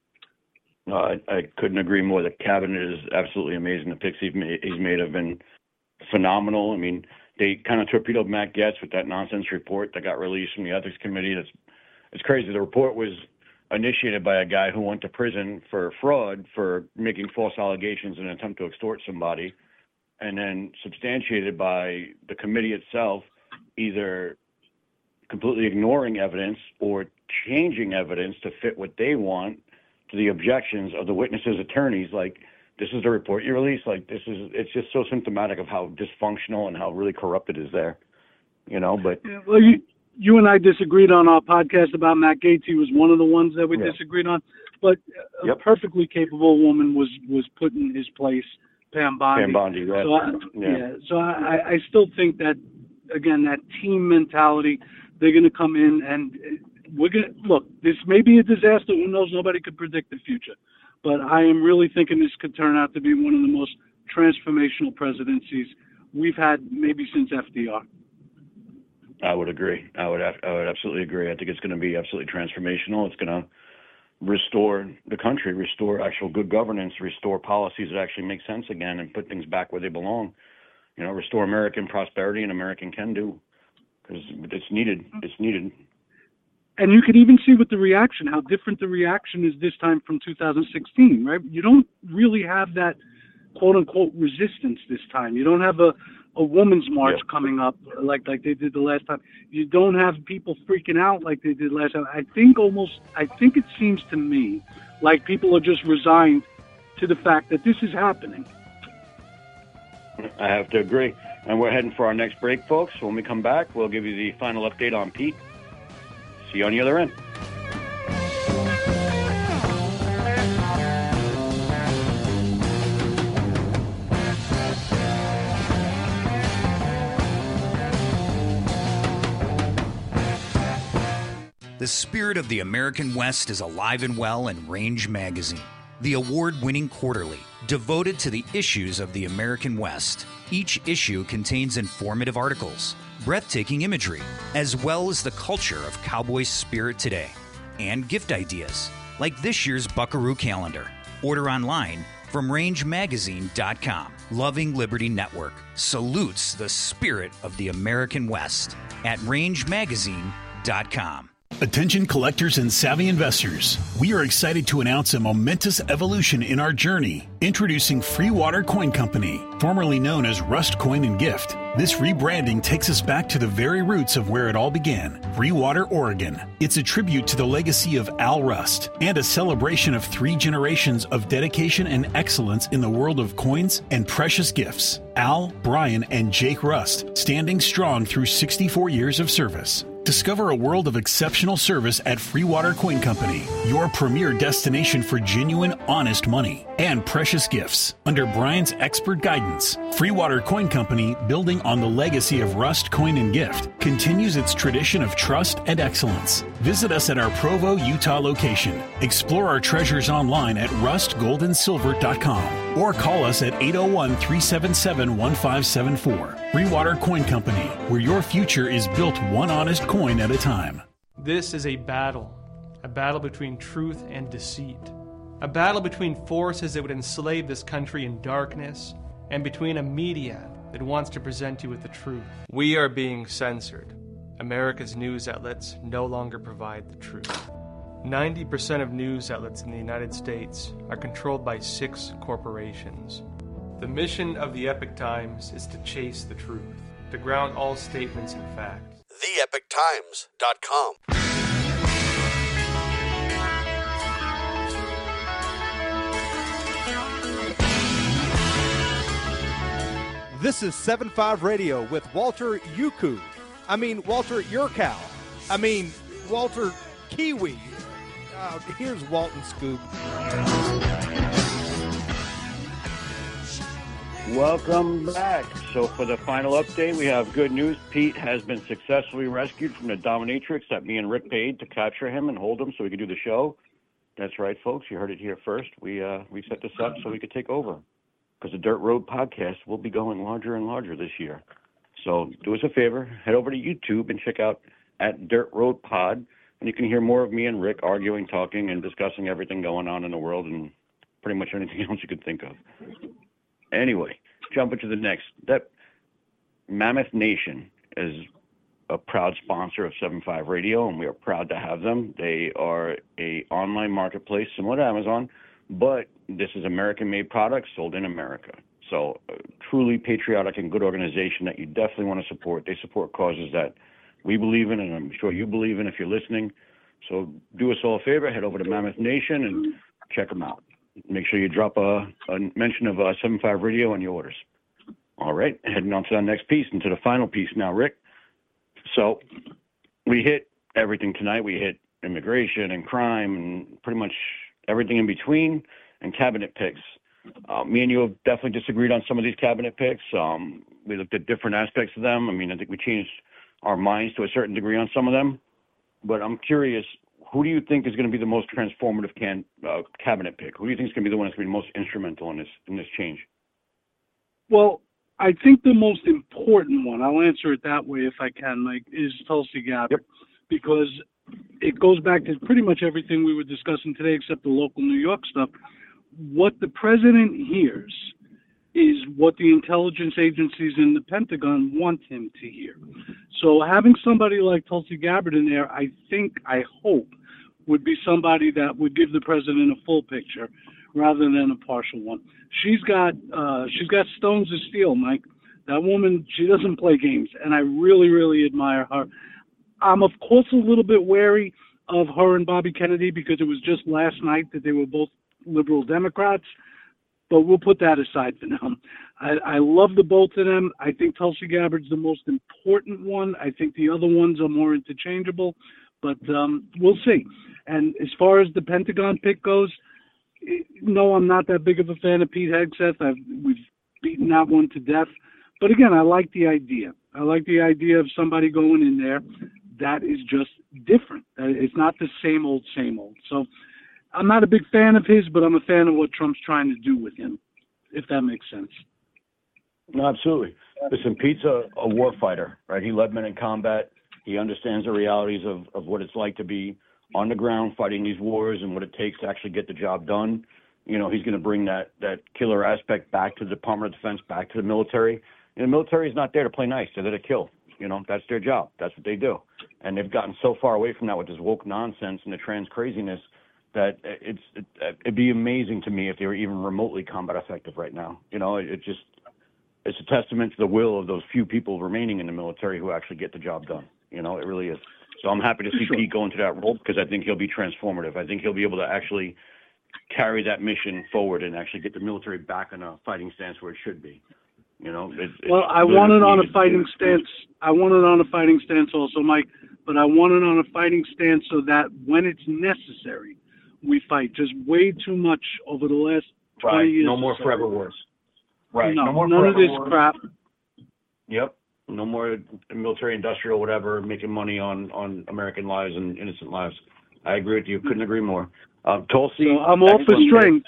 No, I, I couldn't agree more. The cabinet is absolutely amazing. The picks he's made, he's made have been phenomenal. I mean, they kind of torpedoed Matt Gaetz with that nonsense report that got released from the ethics committee. That's it's crazy. The report was initiated by a guy who went to prison for fraud for making false allegations in an attempt to extort somebody, and then substantiated by the committee itself, either completely ignoring evidence or changing evidence to fit what they want to the objections of the witnesses' attorneys. Like, this is the report you released. Like, this is, it's just so symptomatic of how dysfunctional and how really corrupt it is there, you know, but. Yeah, well, you, you and I disagreed on our podcast about Matt Gaetz. He was one of the ones that we Yeah. disagreed on, but a Yep. perfectly capable woman was, was put in his place, Pam Bondi. Pam Bondi, right. So I, Yeah. yeah. So I, I still think that, again, that team mentality, they're going to come in and we're going to, look, this may be a disaster. Who knows? Nobody could predict the future. But I am really thinking this could turn out to be one of the most transformational presidencies we've had maybe since F D R. I would agree. I would I would absolutely agree. I think it's going to be absolutely transformational. It's going to restore the country, restore actual good governance, restore policies that actually make sense again, and put things back where they belong. You know, restore American prosperity and American can do, because it's needed. It's needed. And you can even see with the reaction how different the reaction is this time from two thousand sixteen, right? You don't really have that quote unquote resistance this time. You don't have a, a woman's march yeah. coming up like like they did the last time. You don't have people freaking out like they did last time. I think almost I think it seems to me like people are just resigned to the fact that this is happening. I have to agree. And we're heading for our next break, folks. When we come back, we'll give you the final update on Pete. See you on the other end. The spirit of the American West is alive and well in Range Magazine, the award-winning quarterly devoted to the issues of the American West. Each issue contains informative articles, breathtaking imagery, as well as the culture of cowboy spirit today, and gift ideas, like this year's Buckaroo calendar. Order online from range magazine dot com. Loving Liberty Network salutes the spirit of the American West at range magazine dot com. Attention collectors and savvy investors. We are excited to announce a momentous evolution in our journey. Introducing Free Water Coin Company, formerly known as Rust Coin and Gift. This rebranding takes us back to the very roots of where it all began, Free Water, Oregon. It's a tribute to the legacy of Al Rust and a celebration of three generations of dedication and excellence in the world of coins and precious gifts. Al, Brian, and Jake Rust, standing strong through sixty-four years of service. Discover a world of exceptional service at Free Water Coin Company, your premier destination for genuine, honest money and precious gifts. Under Brian's expert guidance, Free Water Coin Company, building on the legacy of Rust Coin and Gift, continues its tradition of trust and excellence. Visit us at our Provo, Utah location. Explore our treasures online at rust gold and silver dot com or call us at eight oh one, three seven seven, one five seven four. Free Water Coin Company, where your future is built one honest coin at a time. This is a battle, a battle between truth and deceit, a battle between forces that would enslave this country in darkness and between a media that wants to present you with the truth. We are being censored. America's news outlets no longer provide the truth. ninety percent of news outlets in the United States are controlled by six corporations. The mission of the Epoch Times is to chase the truth, to ground all statements in fact. the epoch times dot com. This is seven five Radio with Walter Yuku. I mean, Walter Yurkow. I mean, Walter Kiwi. Uh, here's Walton Scoop. Welcome back. So for the final update, we have good news. Pete has been successfully rescued from the dominatrix that me and Rick paid to capture him and hold him so we could do the show. That's right, folks. You heard it here first. We uh, we set this up so we could take over, because the Dirt Road podcast will be going larger and larger this year. So do us a favor, head over to YouTube and check out at Dirt Road Pod, and you can hear more of me and Rick arguing, talking, and discussing everything going on in the world and pretty much anything else you could think of. Anyway, jumping to the next. That Mammoth Nation is a proud sponsor of seven five Radio, and we are proud to have them. They are a online marketplace similar to Amazon, but this is American-made products sold in America. So a truly patriotic and good organization that you definitely want to support. They support causes that we believe in, and I'm sure you believe in if you're listening. So do us all a favor, head over to Mammoth Nation and check them out. Make sure you drop a, a mention of uh, seven five Radio on your orders. All right, heading on to the next piece and to the final piece now, Rick. So we hit everything tonight. We hit immigration and crime and pretty much everything in between, and cabinet picks. Uh, me and you have definitely disagreed on some of these cabinet picks. Um, we looked at different aspects of them. I mean, I think we changed our minds to a certain degree on some of them. But I'm curious, who do you think is going to be the most transformative can, uh, cabinet pick? Who do you think is going to be the one that's going to be most instrumental in this in this change? Well, I think the most important one, I'll answer it that way if I can, Mike, is Tulsi Gabbard. Yep. Because it goes back to pretty much everything we were discussing today except the local New York stuff. What the president hears is what the intelligence agencies in the Pentagon want him to hear. So having somebody like Tulsi Gabbard in there, I think, I hope, would be somebody that would give the president a full picture rather than a partial one. She's got uh, she's got stones of steel, Mike. That woman, she doesn't play games, and I really, really admire her. I'm, of course, a little bit wary of her and Bobby Kennedy because it was just last night that they were both liberal Democrats, but we'll put that aside for now. I, I love the both of them. I think Tulsi Gabbard's the most important one. I think the other ones are more interchangeable, but um, we'll see. And as far as the Pentagon pick goes, no, I'm not that big of a fan of Pete Hegseth. I've, we've beaten that one to death. But again, I like the idea. I like the idea of somebody going in there that is just different. It's not the same old, same old. So I'm not a big fan of his, but I'm a fan of what Trump's trying to do with him, if that makes sense. No, absolutely. Listen, Pete's a, a war fighter, right? He led men in combat. He understands the realities of, of what it's like to be on the ground fighting these wars and what it takes to actually get the job done. You know, he's going to bring that, that killer aspect back to the Department of Defense, back to the military. And the military is not there to play nice. They're there to kill. You know, that's their job. That's what they do. And they've gotten so far away from that with this woke nonsense and the trans craziness that it's it, it'd be amazing to me if they were even remotely combat effective right now. You know, it, it just it's a testament to the will of those few people remaining in the military who actually get the job done. You know, it really is. So I'm happy to see sure. Pete go into that role because I think he'll be transformative. I think he'll be able to actually carry that mission forward and actually get the military back in a fighting stance where it should be. You know, it's, well, it's I want it on a fighting stance. I want it on a fighting stance also, Mike, but I want it on a fighting stance so that when it's necessary, we fight. Just way too much over the last twenty right. years. No more forever wars. Right. No, no more none of this wars. crap. Yep. No more military, industrial, whatever, making money on, on American lives and innocent lives. I agree with you. Couldn't agree more. Uh, Tulsi. So I'm all for strength.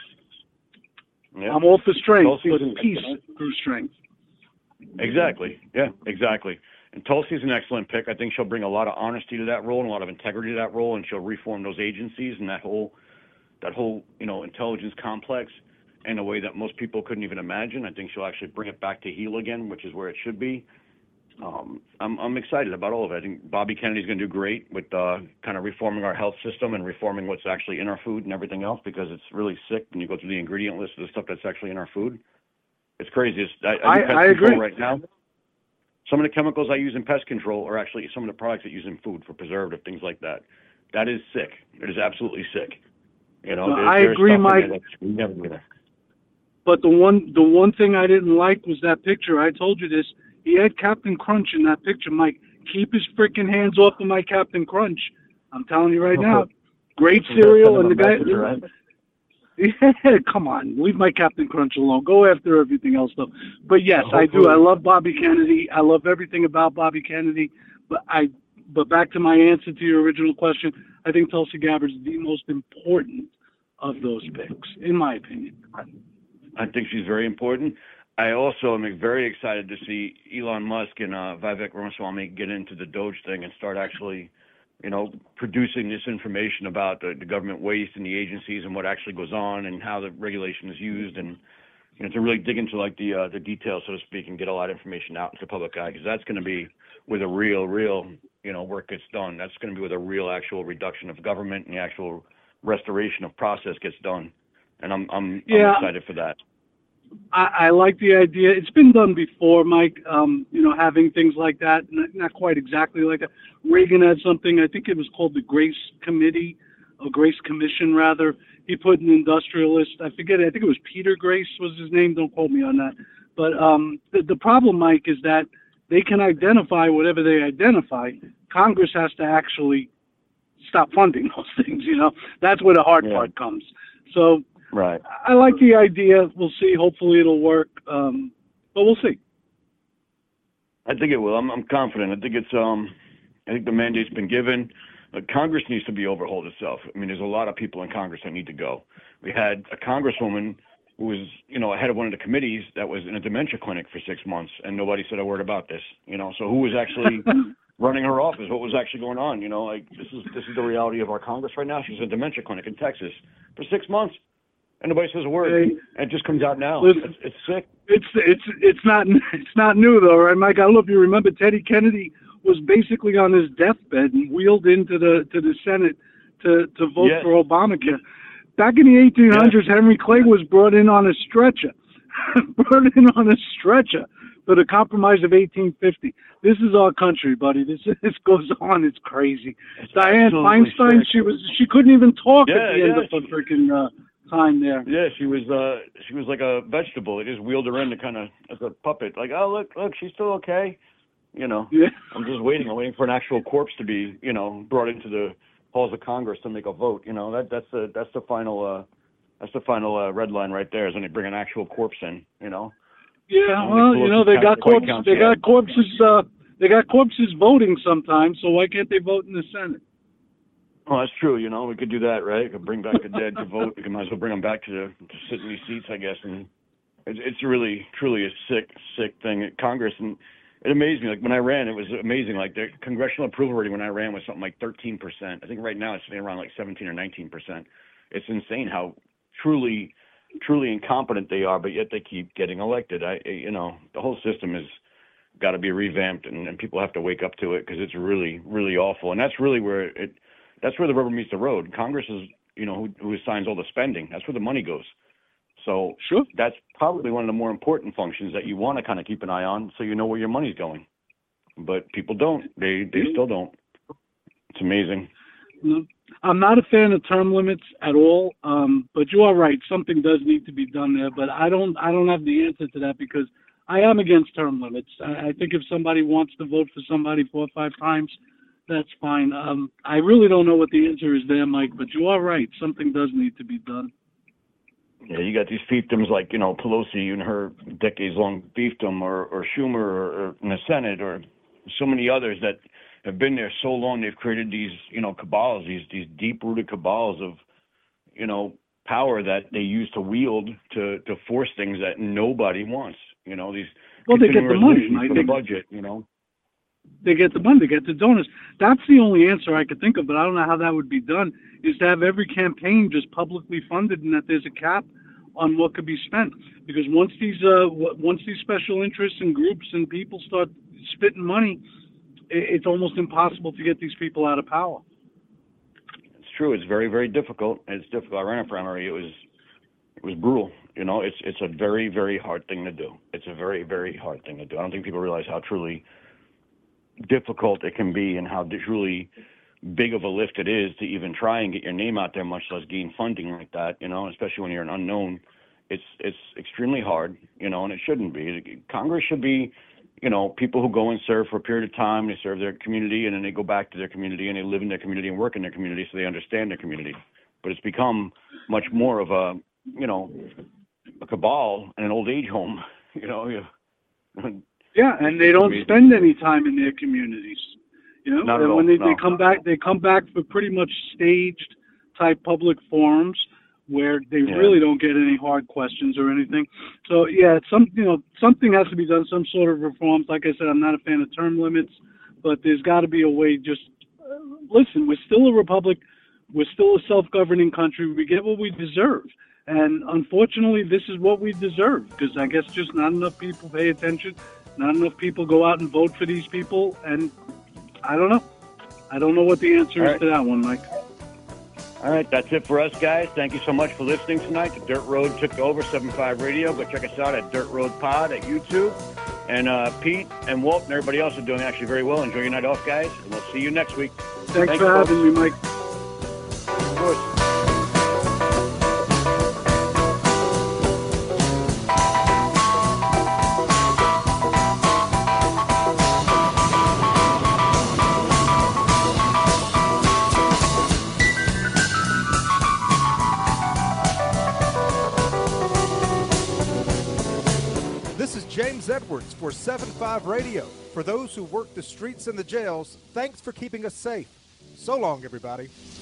Yeah. I'm all for strength, Tulsi's but an, peace through strength. Exactly. Yeah, exactly. And Tulsi's an excellent pick. I think she'll bring a lot of honesty to that role and a lot of integrity to that role, and she'll reform those agencies and that whole, that whole, you know, intelligence complex in a way that most people couldn't even imagine. I think she'll actually bring it back to heel again, which is where it should be. Um, I'm, I'm excited about all of it. I think Bobby Kennedy's going to do great with uh, kind of reforming our health system and reforming what's actually in our food and everything else because it's really sick when you go through the ingredient list of the stuff that's actually in our food. It's crazy. It's, I, I, do pest I control agree. right now. Some of the chemicals I use in pest control are actually some of the products that use in food for preservative, things like that. That is sick. It is absolutely sick. You know, No, there, I there's agree, stuff in Mike. there that should never be there. But the one the one thing I didn't like was that picture. I told you this. He had Captain Crunch in that picture, Mike. Keep his freaking hands off of my Captain Crunch. I'm telling you right now. Great cereal, and the guy. Right? Yeah, come on, leave my Captain Crunch alone. Go after everything else, though. But yes, I do. I love Bobby Kennedy. I love everything about Bobby Kennedy. But I, but back to my answer to your original question, I think Tulsi Gabbard's the most important of those picks, in my opinion. I think she's very important. I also am very excited to see Elon Musk and uh, Vivek Ramaswamy get into the Doge thing and start actually, you know, producing this information about the, the government waste and the agencies and what actually goes on and how the regulation is used, and you know, to really dig into like the uh, the details, so to speak, and get a lot of information out into the public eye, because that's going to be where the real, real, you know, work gets done. That's going to be where the real actual reduction of government and the actual restoration of process gets done. And I'm I'm, Yeah. I'm excited for that. I, I like the idea. It's been done before, Mike, um, you know, having things like that, not, not quite exactly like that. Reagan had something, I think it was called the Grace Committee, or Grace Commission, rather. He put an industrialist, I forget, I think it was Peter Grace was his name, don't quote me on that. But um, the, the problem, Mike, is that they can identify whatever they identify. Congress has to actually stop funding those things, you know. That's where the hard Yeah. part comes. So Right. I like the idea. We'll see. Hopefully it'll work, um, but we'll see. I think it will. I'm, I'm confident. I think it's. Um, I think the mandate's been given. Uh, Congress needs to be overhauled itself. I mean, there's a lot of people in Congress that need to go. We had a congresswoman who was, you know, head of one of the committees that was in a dementia clinic for six months, and nobody said a word about this. You know, so who was actually running her office, what was actually going on. You know, like this is this is the reality of our Congress right now. She's in a dementia clinic in Texas for six months, and nobody says a word. Hey, and it just comes out now. Listen, it's, it's sick. It's it's it's not it's not new though, right, Mike? I don't know if you remember Teddy Kennedy was basically on his deathbed and wheeled into the to the Senate to to vote yes. for Obamacare. Back in the eighteen hundreds, yes. Henry Clay was brought in on a stretcher, brought in on a stretcher for the Compromise of eighteen fifty. This is our country, buddy. This this goes on. It's crazy. It's Dianne Feinstein, sick. she was she couldn't even talk yeah, at the end yeah, of the freaking uh, time there. Yeah, she was uh she was like a vegetable. They just wheeled her in to kind of as a puppet. Like, oh look, look, she's still okay. You know, yeah. I'm just waiting. I'm waiting for an actual corpse to be, you know, brought into the halls of Congress to make a vote. You know, that that's the that's the final uh that's the final uh, red line right there is when they bring an actual corpse in. You know. Yeah, well, you know, they got corpses. They got corpses. Uh, they got corpses voting sometimes. So why can't they vote in the Senate? Well, that's true. You know, we could do that, right? We could bring back the dead to vote. We might as well bring them back to, the, to sit in these seats, I guess. And it's, it's really, truly a sick, sick thing at Congress. And it amazed me. Like when I ran, it was amazing. Like the congressional approval rating when I ran was something like thirteen percent. I think right now it's sitting around like seventeen or nineteen percent. It's insane how truly. truly incompetent they are, but yet they keep getting elected. I, you know, the whole system has got to be revamped, and, and people have to wake up to it because it's really, really awful. And that's really where it, that's where the rubber meets the road. Congress is, you know, who, who assigns all the spending. That's where the money goes. So sure. That's probably one of the more important functions that you want to kind of keep an eye on, so you know where your money's going. But people don't. They, they still don't. It's amazing. No. I'm not a fan of term limits at all, um, but you are right. Something does need to be done there, but I don't. I don't have the answer to that because I am against term limits. I, I think if somebody wants to vote for somebody four or five times, that's fine. Um, I really don't know what the answer is there, Mike, but you are right. Something does need to be done. Yeah, you got these fiefdoms like, you know, Pelosi and her decades-long fiefdom, or, or Schumer, or, or in the Senate, or so many others that have been there so long. They've created these, you know, cabals, these these deep-rooted cabals of, you know, power that they use to wield to, to force things that nobody wants. You know, these well, they get the money, Mike. For they, the budget, you know. They get the money, they get the donors. That's the only answer I could think of, but I don't know how that would be done, is to have every campaign just publicly funded and that there's a cap on what could be spent. Because once these uh, once these special interests and groups and people start spitting money, it's almost impossible to get these people out of power. It's true. It's very, very difficult. It's difficult. I ran a primary. It was, it was brutal. You know, it's it's a very, very hard thing to do. It's a very, very hard thing to do. I don't think people realize how truly difficult it can be and how truly big of a lift it is to even try and get your name out there, much less gain funding like that. You know, especially when you're an unknown. It's it's extremely hard. You know, and it shouldn't be. Congress should be, you know, people who go and serve for a period of time, they serve their community, and then they go back to their community, and they live in their community and work in their community, so they understand their community. But it's become much more of a, you know, a cabal and an old age home, you know. Yeah, and they don't spend any time in their communities, you know. Not and at when all, they, no. they come back, they come back for pretty much staged type public forums where they yeah. really don't get any hard questions or anything. So yeah, it's some you know something has to be done, some sort of reforms. Like I said, I'm not a fan of term limits, but there's got to be a way. Just uh, listen, we're still a republic, we're still a self-governing country. We get what we deserve, and unfortunately, this is what we deserve because I guess just not enough people pay attention, not enough people go out and vote for these people, and I don't know. I don't know what the answer All is right. to that one, Mike. All right, that's it for us, guys. Thank you so much for listening tonight. The Dirt Road took over seven five Radio. Go check us out at Dirt Road Pod at YouTube. And uh, Pete and Walt and everybody else are doing actually very well. Enjoy your night off, guys. And we'll see you next week. Thanks, Thanks for folks. having me, Mike. Of course. This is James Edwards for seven five Radio. For those who work the streets and the jails, thanks for keeping us safe. So long, everybody.